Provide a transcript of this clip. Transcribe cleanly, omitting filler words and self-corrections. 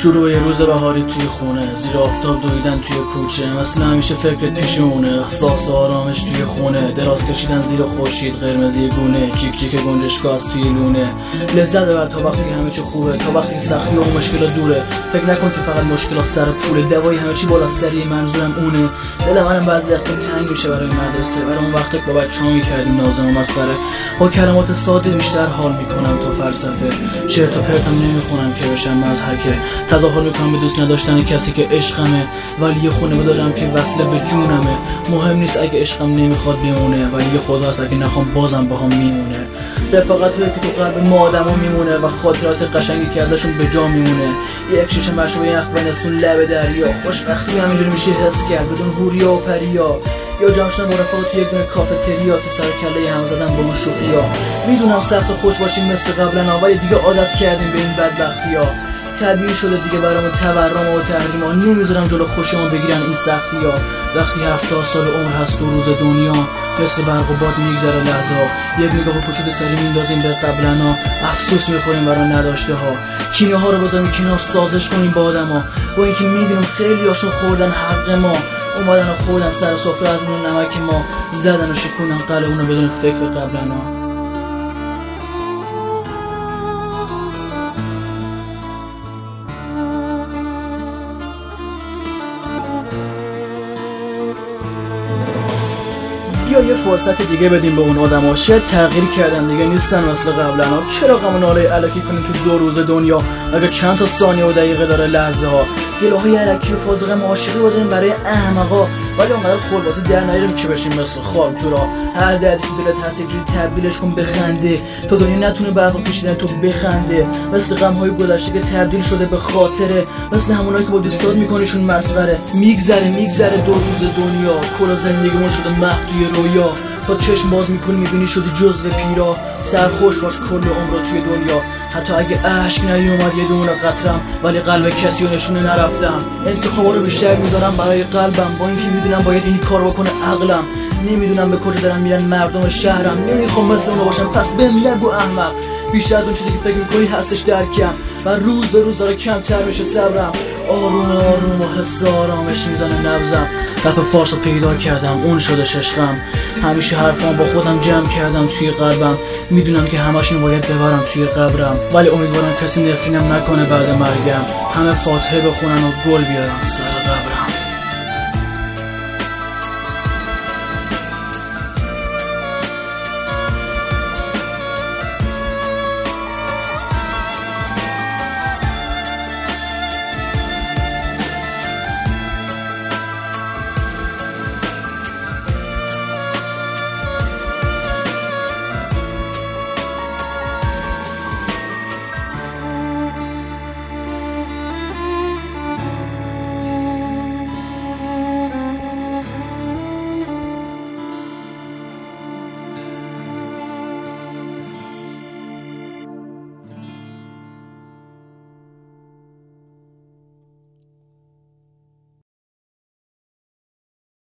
شروع یه روز بهاری توی خونه، زیر آفتاب دویدن توی کوچه، مثل همیشه فکرت پیشونه، احساس آرامش توی خونه، دراز کشیدن زیر خورشید قرمزی گونه، جیک جیک گنجشکا از توی لونه. لذت ببر تا وقتی همه چی خوبه، تا وقتی سختی و مشکل دوره. فکر نکن که فقط مشکلات سر پوله، دوای همه چی بالا سری، منظورم اونه. دل منم بعضی وقتا تنگ میشه برای مدرسه، برای اون وقتی که با بچه‌ها می‌کردیم نازم و مسخره. با کلمات ساده بیشتر حال میکنم تو فلسفه، چرت و پرتم نمیخونم که بشم مضحکه. تظاهر میکنم به دوست نداشتن کسی که عشقمه، ولی یه خونه دارم که وصله به جونمه. مهم نیست اگه عشقم نمیخواد بمونه، ولی یه خداست اگه نخوام بازم باهم میمونه. رفاقت هایی که تو قلب ما آدما میمونه و خاطرات قشنگی که ازشون به جا میمونه. یک شیشه مشروب یخ و نسون لب دریا، خوشبختی همینجوری میشه حس کرد بدون هوریا و پریا. یا جمع شدن با رفاقا تو یک دونه کافتریا، تو سر کله هم زدن با اون شوخیا. میدونم سخت و خوش باشیم مثل قبلا، ولی دیگه عادت کردیم به این بدبختیا. طبیعی شده دیگه برامون تورم و تحریما، نمیذارم جلو خوشمون بگیرن این سختیا. وقتی 70 سال عمر هست تو روز دنیا، مثل برق و باد میگذره لحظه ها. یک نگاه پشت سری میندازیم به قبلنا، افسوس میخوریم برای نداشته ها. کینه ها رو بذاریم کنار، سازش کنیم با آدما، با اینکه میدونم خیلی هاشون خوردن حق ما. اومدن و خوردن سر سفره از اون نمک ما، زدن و شکوندن قلبونو بدون فکر قبلنا. یا یه فرصت دیگه بدیم به اون آدما، شاید تغییر کردن دیگه نیستن مثل قبلنا. چرا غم و ناله الکی کنیم تو دو روز دنیا، اگه چند تا ثانیه و دقیقه داره لحظه ها. گلاهای الکی و فازق معاشقی بازیم برای احمقا، ولی اونقدر خودبازی در نیاریم که بشیم مثل خاک تو راه. هر دردی که دلت هست یکجوری تبدیلش کن بخنده، تا دنیا نتونه بعضا کشیدن تو بخنده. مثل غم‌های گذشته که تبدیل شده به خاطره، مثل همونایی که با دوستات میکنیشون مسخره. میگذره دو روز دنیا، کل زندگیمون شده محو توی رویا. تا چشم باز میکنی میبینی شدی جزو پیرا، سرخوش باش کل عمرت توی دنیا. حتی اگه اشک نیومد یه دونه قطرم، ولی قلب کسی رو نشونه نرفتم. انتخابا رو بیشتر میذارم برای قلبم، با اینکه میدونم باید این کار بکنه عقلم. نمیدونم به کجا دارن میرن مردم شهرم، نمیخوام مثل اونا باشم پس بهم نگو احمق. بیشتر از اون چیزی که فکر میکنی هستش درکم، و روز به روز داره کمتر میشه صبرم. آروم آروم و حس آرامش میزنه نبضم. رپ فارس رو پیدا کردم، اون شده عشقم. همیشه حرفام با خودم جمع کردم توی قلبم، میدونم که همشون باید ببرم توی قبرم، ولی امیدوارم کسی نفرینم نکنه بعد مرگم. همه فاتحه بخونن و گل بیارن سر قبرم.